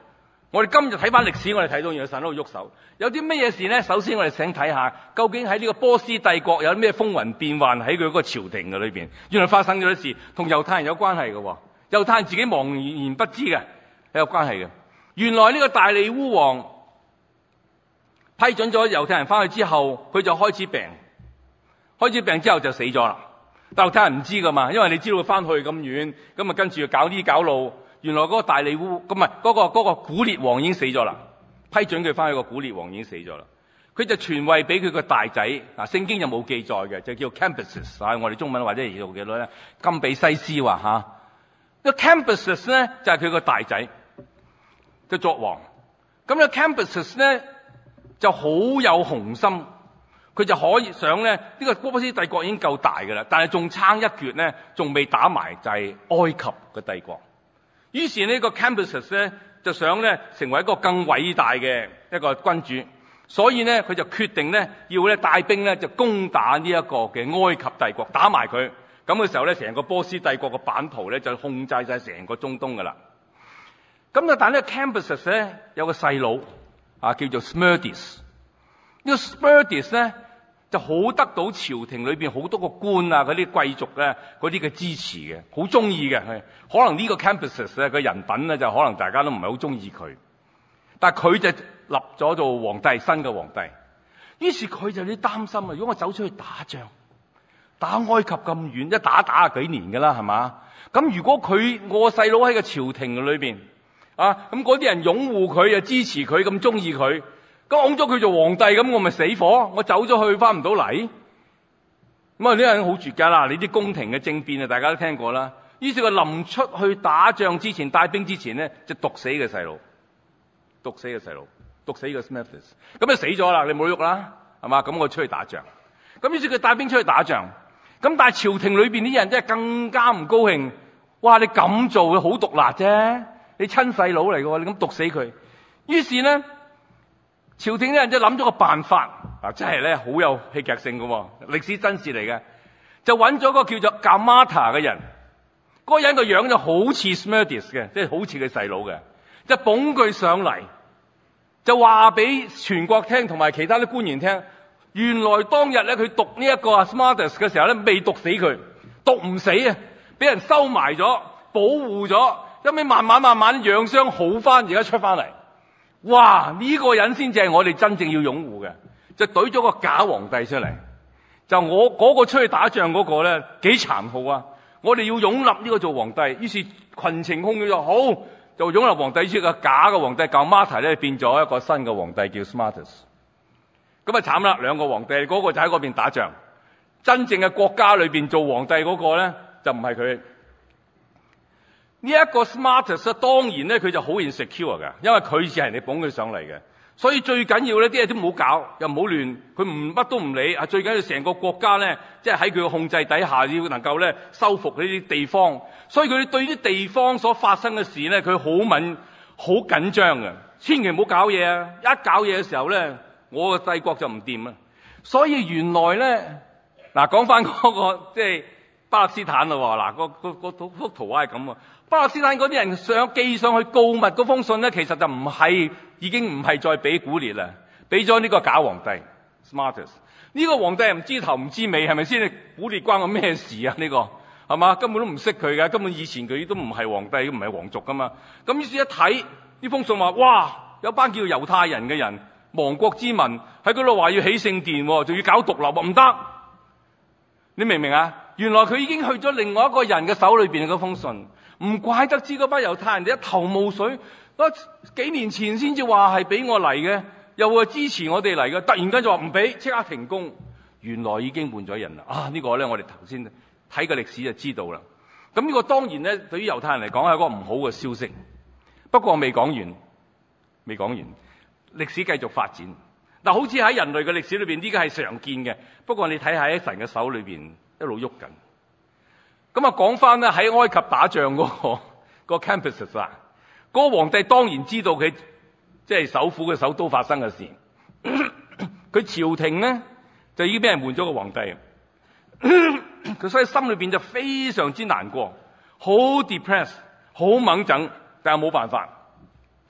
我哋今日睇翻歷史，我哋睇到原來神喺度喐手。有啲乜嘢事呢？首先我哋請睇下，究竟喺呢個波斯帝國有啲咩風雲變幻喺佢嗰個朝廷嘅裏邊，原來發生咗啲事，同猶太人有關係嘅。猶太人自己茫然不知嘅，係有關係嘅。原來呢個大利烏王批准咗猶太人翻去之後，佢就開始病，開始病之後就死咗啦。但猶太人唔知噶嘛，因為你知道佢翻去咁遠，咁啊跟住搞呢搞路。原來嗰個大利烏咁啊，嗰個嗰個古列王已經死咗啦，批准佢翻去個古列王已經死咗啦。佢就傳位俾佢個大仔，嗱聖經就冇記載嘅，就叫 Cambyses 啊，我哋中文或者譯做幾多咧？金比西斯話吓，個 Cambyses 咧就係佢個大仔，就作王。咁呢 Cambyses 咧就好有雄心，佢就可以想咧呢個波斯帝國已經夠大㗎啦，但係仲差一橛咧，仲未打埋就係埃及嘅帝國。於是呢個 Cambyses 咧就想咧成為一個更偉大嘅一個君主，所以咧佢就決定咧要咧帶兵咧就攻打呢一個嘅埃及帝國，打埋佢。咁嘅時候咧，成個波斯帝國嘅版圖咧就控制晒成個中東噶啦。咁啊，但係呢個 Cambyses 咧有個細佬啊，叫做 Smerdis。呢個 Smerdis 咧就好得到朝廷裏邊好多個官啊，嗰啲貴族咧嗰啲嘅支持嘅，好中意嘅。係可能呢個 Cambyses 咧個人品咧就可能大家都唔係好中意佢，但係佢就立咗做皇帝，新嘅皇帝。於是佢就有啲擔心啊，如果我走出去打仗，打埃及咁遠，一打打啊幾年噶啦，係嘛？咁如果佢我細佬喺個朝廷裏邊啊，咁嗰啲人擁護佢啊，支持佢，咁中意佢。咁拱咗佢做皇帝，咁我咪死火？我走咗去翻唔到嚟，咁啊呢個人好絕噶啦！你啲宮廷嘅政變啊，大家都聽過啦。於是佢臨出去打仗之前，帶兵之前咧，就毒死個細佬，毒死個細佬，毒死個 Smerdis， 咁就死咗啦！你冇喐啦，係嘛？咁我出去打仗，咁於是佢帶兵出去打仗，咁但係朝廷裏邊啲人真係更加唔高興。哇！你咁做佢好毒辣啫，你親細佬嚟嘅，你咁毒死佢。於是咧。朝廷啲人就諗咗個辦法，啊，真係咧好有戲劇性嘅，歷史真事嚟嘅。就揾咗個叫做 Gamata 嘅人，嗰個人個樣就好似 Smerdis 嘅，即係好似佢細佬嘅，就捧佢上嚟，就話俾全國聽同埋其他啲官員聽，原來當日咧佢毒呢一個 Smerdis 嘅時候咧，未毒死佢，毒唔死啊，俾人收埋咗，保護咗，後尾慢慢慢慢養傷好翻，而家出翻嚟。哇！呢、這個人先至係我哋真正要擁護嘅，就懟咗個假皇帝出嚟。就我嗰、那個出去打仗嗰個咧，幾殘酷啊！我哋要擁立呢個做皇帝，於是群情洶湧就好，就擁立皇帝。於是個假嘅皇帝叫 Gamata 咧，變咗一個新嘅皇帝叫 Smerdis。咁啊慘啦，兩個皇帝，嗰、那個就喺嗰邊打仗，真正嘅國家裏邊做皇帝嗰個咧就唔係佢。呢一個 Smerdis 當然咧佢就好 insecure 嘅，因為佢係人哋捧佢上嚟嘅，所以最緊要呢啲嘢都唔好搞，又唔好亂，佢唔乜都唔理啊！最緊要成個國家咧，即係喺佢嘅控制底下，要能夠咧收復呢啲地方。所以佢對啲地方所發生嘅事咧，佢好敏好緊張嘅，千祈唔好搞嘢啊！一搞嘢嘅時候咧，我個帝國就唔掂啊！所以原來咧，嗱講翻嗰個即係巴勒斯坦咯，嗱個個個幅幅圖畫係咁啊！巴勒斯坦嗰啲人想寄上去告密嗰封信咧，其實就唔係，已經唔係再俾古列啦，俾咗呢個假皇帝 Smerdis。呢個皇帝唔知頭唔知尾，係咪先？古列關我咩事啊？呢個係嘛？根本都唔識佢嘅，根本以前佢都唔係皇帝，唔係皇族噶嘛。咁於是一睇呢封信話，哇！有班叫猶太人嘅人，亡國之民喺嗰度話要起聖殿，仲要搞獨立，唔得。你明唔明啊？原來佢已經去咗另外一個人嘅手裏邊嗰封信。唔怪得知嗰班猶太人哋一頭霧水，幾年前先至話係俾我嚟嘅，又話支持我哋嚟嘅，突然間就話唔俾，即刻停工。原來已經換咗人啦！啊，這個、呢個咧我哋頭先睇嘅歷史就知道啦。咁呢個當然咧，對於猶太人嚟講係一個唔好嘅消息。不過未講完，未講完，歷史繼續發展。嗱，好似喺人類嘅歷史裏邊，呢個係常見嘅。不過你睇下喺神嘅手裏邊一路喐緊。咁啊，講翻咧喺埃及打仗嗰、那個、那個 Cambyses 啊，嗰個皇帝當然知道佢即係首府嘅首都發生嘅事，佢朝廷咧就已經俾人換咗個皇帝，佢所以心裏邊就非常之難過，好 depressed， 好猛整，但係冇辦法。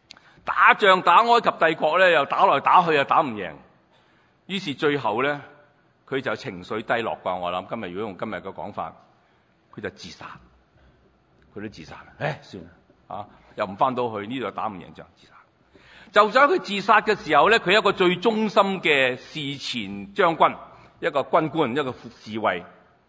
打仗打埃及帝國咧，又打來打去又打唔贏，於是最後咧佢就情緒低落啩。我諗今日如果用今日嘅講法，佢就自殺，佢都自殺啦。唉，算啦，啊又唔翻到去呢度又打唔贏仗，自殺。就在佢自殺嘅時候咧，佢一個最忠心嘅侍前將軍，一個軍官，一個侍衛，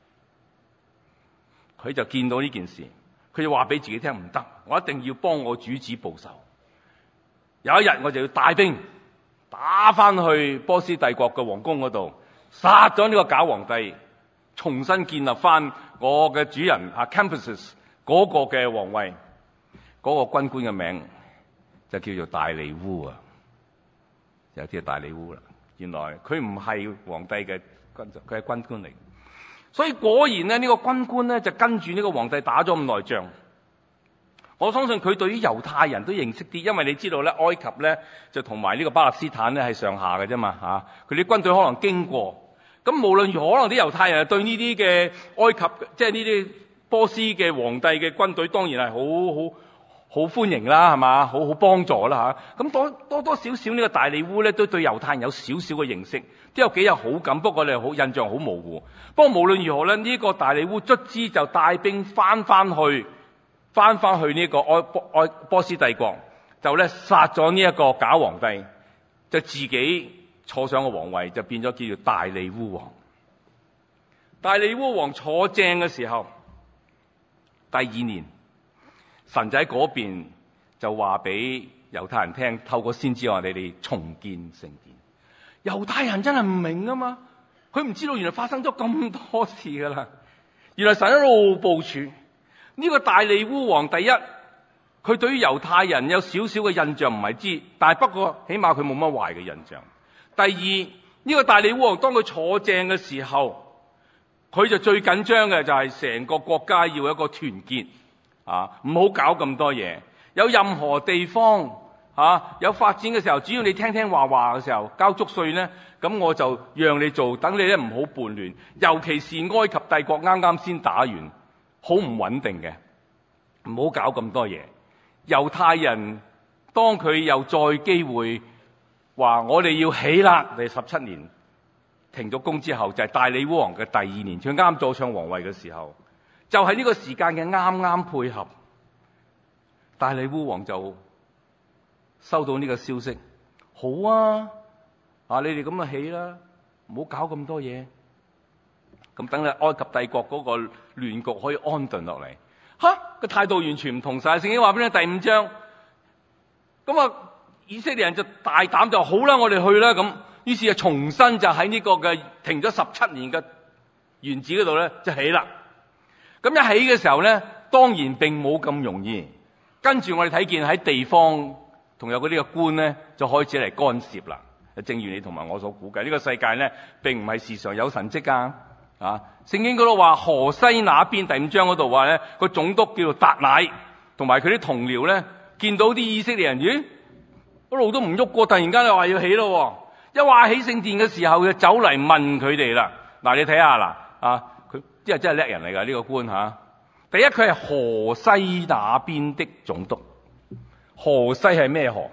佢就見到呢件事，佢就話俾自己聽：唔得，我一定要幫我主子報仇。有一日我就要帶兵打翻去波斯帝國嘅皇宮嗰度，殺咗呢個假皇帝，重新建立翻我嘅主人啊 Cambyses 嗰個嘅皇位。嗰、那個軍官嘅名就叫做大利烏啊，就叫大利烏啦。原來佢唔係皇帝嘅軍，佢係軍官嚟。所以果然咧，呢、這個軍官咧就跟住呢個皇帝打咗咁耐仗。我相信佢對於猶太人都認識啲，因為你知道咧，埃及咧就同埋呢個巴勒斯坦咧係上下嘅啫嘛嚇。佢啲軍隊可能經過，咁無論如何，可能啲猶太人對呢啲嘅埃及，即係呢啲波斯嘅皇帝嘅軍隊，當然係好好好歡迎啦，係嘛，好好幫助啦嚇。咁多多多少少呢個大利烏咧，都對猶太人有少少嘅認識，都有幾有好感。不過你好印象好模糊。不過無論如何咧，呢、這個大利烏卒之就帶兵翻翻去。翻翻去呢個埃波埃波斯帝國，就咧殺咗呢一個假皇帝，就自己坐上個皇位，就變咗叫做大利烏王。大利烏王坐正嘅時候，第二年，神仔嗰邊就話俾猶太人聽，透過先知話你哋重建聖殿。猶太人真係唔明啊嘛，佢唔知道原來發生咗咁多事噶啦，原來神一路部署。呢、這個大利烏王第一，佢對於猶太人有少少嘅印象唔係知，但係不過起碼佢冇乜壞嘅印象。第二，呢、這個大利烏王當佢坐正嘅時候，佢就最緊張嘅就係成個國家要有一個團結啊，唔好搞咁多嘢。有任何地方啊有發展嘅時候，只要你聽聽話話嘅時候，交足稅呢，咁我就讓你做，等你咧唔好叛亂。尤其是埃及帝國啱啱先打完。好唔穩定嘅，唔好搞咁多嘢。猶太人當佢又再機會話我哋要起啦，第十七年停咗工之後，就係、是、大利烏王嘅第二年，佢啱坐上皇位嘅時候，就係、是、呢個時間嘅啱啱配合，大利烏王就收到呢個消息，好啊，啊你哋咁啊起啦，唔好搞咁多嘢。咁等你埃及帝國嗰個亂局可以安頓落嚟，嚇個態度完全唔同晒。聖經話俾你第五章，咁啊以色列人就大膽就好啦，我哋去啦咁。於是就重新就喺呢個嘅停咗十七年嘅園子嗰度咧，就起啦。咁一起嘅時候咧，當然並冇咁容易。跟住我哋睇見喺地方同有嗰啲嘅官咧，就開始嚟干涉啦。正如你同埋我所估計，呢、這個世界咧並唔係時常有神蹟啊。啊！聖經嗰度話河西那邊第五章嗰度話咧，個總督叫做達乃，同埋佢啲同僚咧，見到啲以色列人，咦，一路都唔喐過，突然間又話要起咯，一話起聖殿嘅時候，就走嚟問佢哋啦。嗱，你睇下嗱，啊，佢即係真係叻人嚟噶呢個官吓、啊。第一，佢係河西那邊的總督。河西係咩河？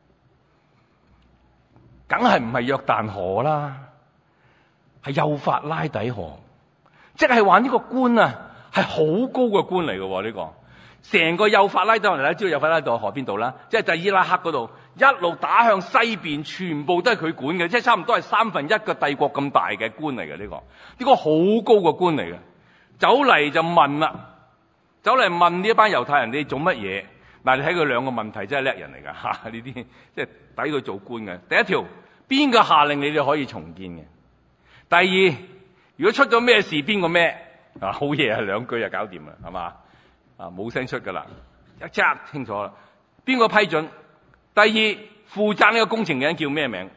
梗係唔係約旦河啦。係幼發拉底河，即係話呢個官啊係好高嘅官嚟嘅。呢個成個幼發拉底河，大家知道幼發拉底河邊度啦，即係就係伊拉克嗰度一路打向西邊，全部都係佢管嘅，即係差唔多係三分一個帝國咁大嘅官嚟嘅。呢個呢個好高嘅官嚟嘅，走嚟就問啦，走嚟問呢一班猶太人，你做乜嘢？嗱，你睇佢兩個問題真係叻人嚟噶吓，呢啲即係抵佢做官嘅。第一條，邊個下令你哋可以重建嘅？第二，如果出咗咩事，邊個咩？啊，好嘢啊，兩句就搞掂啦，係嘛？啊，冇聲出噶啦，一揸清楚啦。邊個批准？第二，負責呢個工程嘅人叫咩名？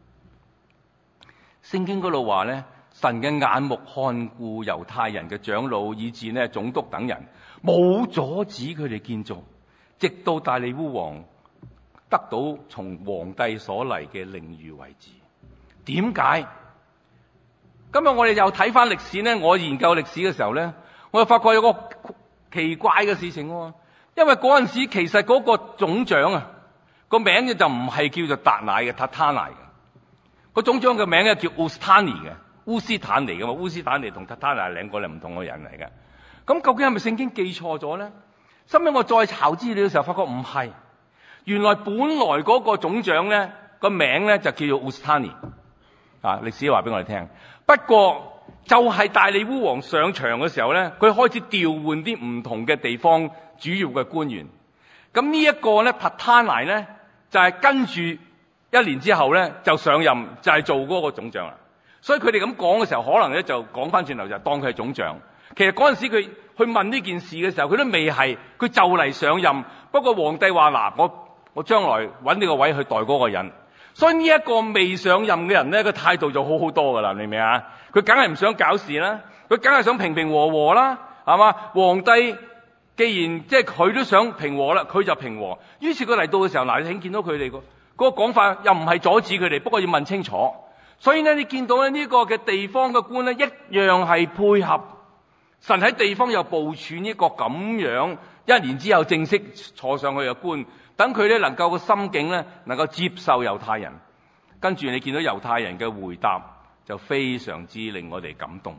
聖經嗰度話咧，神嘅眼目看顧猶太人嘅長老，以至呢總督等人，冇阻止佢哋建造，直到大利烏王得到從皇帝所嚟嘅令諭為止。點解？今日我哋又睇翻歷史咧，我研究歷史嘅時候咧，我就發覺有個奇怪嘅事情喎。因為嗰陣時其實嗰個總長啊， 個名嘅就唔係叫做達乃嘅，塔他乃嘅。個總長嘅名咧叫烏斯坦尼嘅，烏斯坦尼嘅嘛，烏斯坦尼同塔他乃兩個係唔同嘅人嚟嘅。咁究竟係咪聖經記錯咗咧？後尾我再查資料嘅時候，發覺唔係，原來本來嗰個總長咧個名咧就叫做烏斯坦尼。啊，歷史話俾我哋聽。不過就係大利烏王上場嘅時候咧，佢開始調換啲唔同嘅地方主要嘅官員。咁呢一個咧，塔他乃咧就係、是、跟住一年之後咧就上任，就係做嗰個總長啦。所以佢哋咁講嘅時候，可能咧就講翻轉頭就當佢係總長。其實嗰陣時佢去問呢件事嘅時候，佢都未係，佢就嚟上任。不過皇帝話嗱，我我將來揾呢個位去代嗰個人。所以呢一個未上任嘅人咧，個態度就好好多噶啦，明唔明啊？佢梗係唔想搞事啦，佢梗係想平平和和啦，係嘛？皇帝既然即係佢都想平和啦，佢就平和。於是佢嚟到嘅時候，嗱，你見到佢哋個嗰個講法又唔係阻止佢哋，不過要問清楚。所以咧，你見到咧呢個嘅地方嘅官咧，一樣係配合神喺地方又部署呢個咁樣一年之後正式坐上去嘅官。等佢咧能夠個心境咧能夠接受猶太人，跟住你見到猶太人嘅回答就非常之令我哋感動。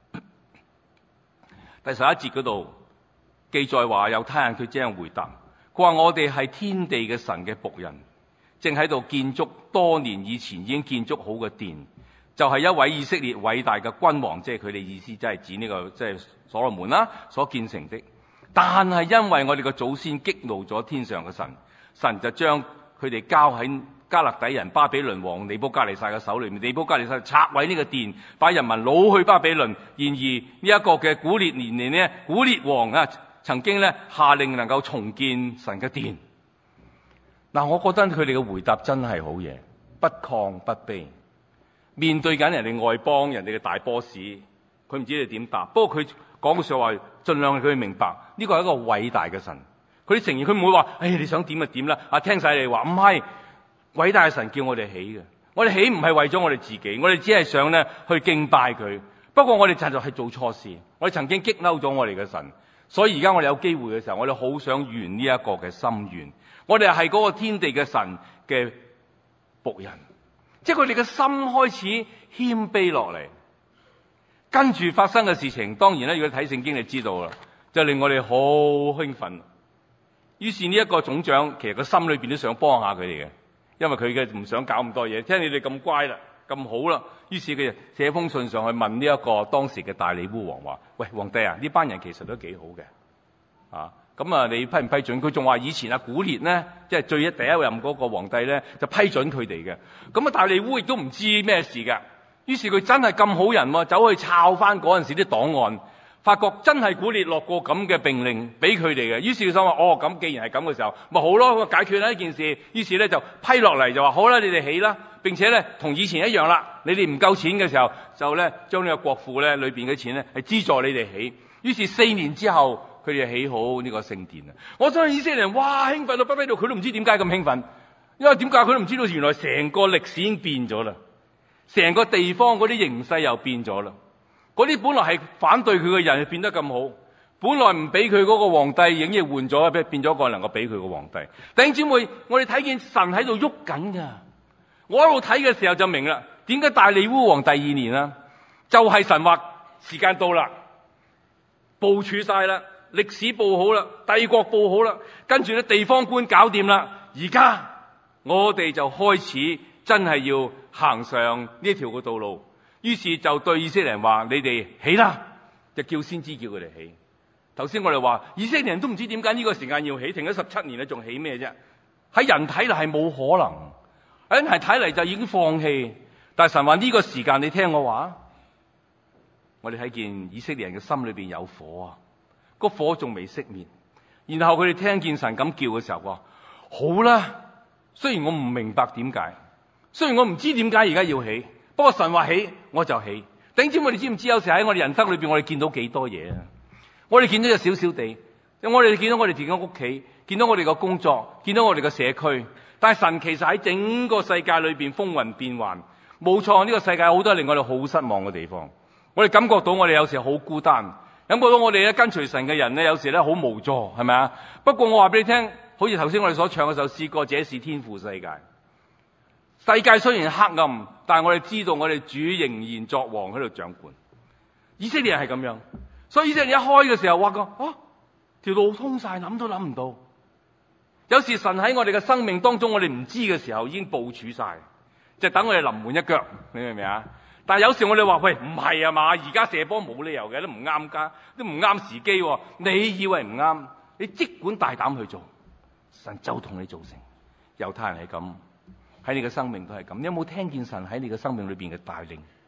第十一節嗰度記載話猶太人佢這樣回答，佢話我哋係天地嘅神嘅僕人，正喺度建築多年以前已經建築好嘅殿，就係、是、一位以色列偉大嘅君王，即係佢哋意思即係指呢、這個即係、就是、所羅門啦所建成的。但係因為我哋嘅祖先激怒咗天上嘅神，神就將佢哋交喺加勒底人巴比倫王尼布甲尼撒嘅手裏面，尼布甲尼撒拆毀呢個殿，把人民擄去巴比倫。然而呢一個嘅古列年年呢，古列王啊曾經咧下令能夠重建神嘅殿。嗱，我覺得佢哋嘅回答真係好嘢，不亢不卑，面對緊人哋外邦人哋嘅大 boss， 佢唔知你點答，不過佢講嘅說話盡量佢明白呢個係一個偉大嘅神。佢承認，佢唔會話，誒、哎、你想點就點啦，啊聽晒你話，唔係，偉大嘅神叫我哋起嘅，我哋起唔係為咗我哋自己，我哋只係想咧去敬拜佢。不過我哋實在係做錯事，我哋曾經激嬲咗我哋嘅神，所以而家我哋有機會嘅時候，我哋好想圓呢一個嘅心願。我哋係嗰個天地嘅神嘅僕人，即係佢哋嘅心開始謙卑落嚟。跟住發生嘅事情，當然咧，如果睇聖經你知道啦，就令我哋好興奮。於是呢一個總長，其實個心裏邊都想幫下佢哋嘅，因為佢嘅唔想搞咁多嘢，聽你哋咁乖啦，咁好啦。於是佢就寫封信上去問呢一個當時嘅大利烏王話：喂，皇帝啊，呢班人其實都幾好嘅，啊，咁啊，你批唔批准？佢仲話以前阿古列呢，即係最一第一任嗰個皇帝咧，就批准佢哋嘅。咁啊，大利烏亦都唔知咩事㗎。於是佢真係咁好人喎，走去抄翻嗰陣時啲檔案。發覺真係古列落過咁嘅命令俾佢哋嘅，於是佢想話：哦，咁既然係咁嘅時候，咪好咯，解決啦呢件事。於是咧就批落嚟就話：好啦，你哋起啦，並且咧同以前一樣啦。你哋唔夠錢嘅時候，就咧將呢個國庫咧裏邊嘅錢咧係資助你哋起。於是四年之後，佢哋起好呢個聖殿啊！我相信以色列人哇興奮到不得了，佢都唔知點解咁興奮，因為點解佢都唔知道原來成個歷史已經變咗啦，成個地方嗰啲形勢又變咗啦。嗰啲本來係反對佢嘅人變得咁好，本來唔俾佢嗰個皇帝，已經換咗，變咗個能夠俾佢個皇帝。弟兄姊妹，我哋睇見神喺度喐緊㗎。我一路睇嘅時候就明啦，點解大利烏王第二年啦，就係、是、神話時間到啦，部署晒啦，歷史佈好啦，帝國佈好啦，跟住咧地方官搞掂啦，而家我哋就開始真係要行上呢條嘅道路。於是就對以色列人話：你哋起啦，就叫先知叫佢哋起。頭先我哋話以色列人都唔知點解呢個時間要起，停咗十七年咧，仲起咩啫？喺人睇嚟係冇可能，喺人睇嚟就已經放棄。但係神話呢個時間，你聽我話，我哋睇見以色列人嘅心裏邊有火啊，個火仲未熄滅。然後佢哋聽見神咁叫嘅時候話：好啦，雖然我唔明白點解，雖然我唔知點解而家要起。不過神話起我就起。頂尖，我哋知唔知有時喺我哋人生裏邊，我哋見到幾多嘢啊？我哋見到就少少地，我哋見到我哋自己屋企，見到我哋個工作，見到我哋個社區。但係神其實喺整個世界裏邊風雲變幻。冇錯，呢個世界好多令我哋好失望嘅地方。我哋感覺到我哋有時好孤單，感覺到我哋咧跟隨神嘅人咧有時咧好無助，係咪啊？不過我話俾你聽， 好似頭先我哋所唱嗰首詩歌，這是天父世界。世界雖然黑暗，但係我哋知道我哋主仍然作王喺度掌管。以色列人係咁樣，所以以色列人一開嘅時候話個啊條路通晒，諗都諗唔到。有時神喺我哋嘅生命當中，我哋唔知嘅時候已經部署晒，就等我哋臨門一腳，你明唔明啊？但係有時我哋話喂，唔係啊嘛，而家射波冇理由嘅，都唔啱家，都唔啱時機喎。你以為唔啱，你即管大膽去做，神就同你做成。猶太人係咁，喺你嘅生命都係咁。你有冇聽見神喺你嘅生命裏邊嘅帶領？